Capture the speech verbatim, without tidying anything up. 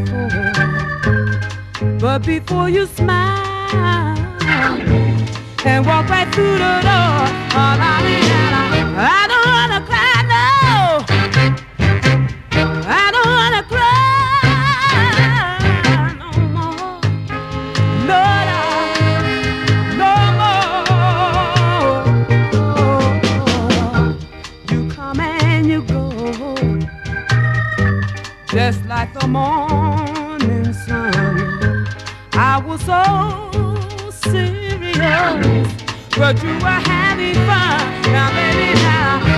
before. But before you smile and walk right through the door, oh, darling, I, I don't wanna cry, no. I don't wanna cry no more. No, no, no more. You come and you go, just like the morning sun. I was so serious, but you were having fun. Now, baby, now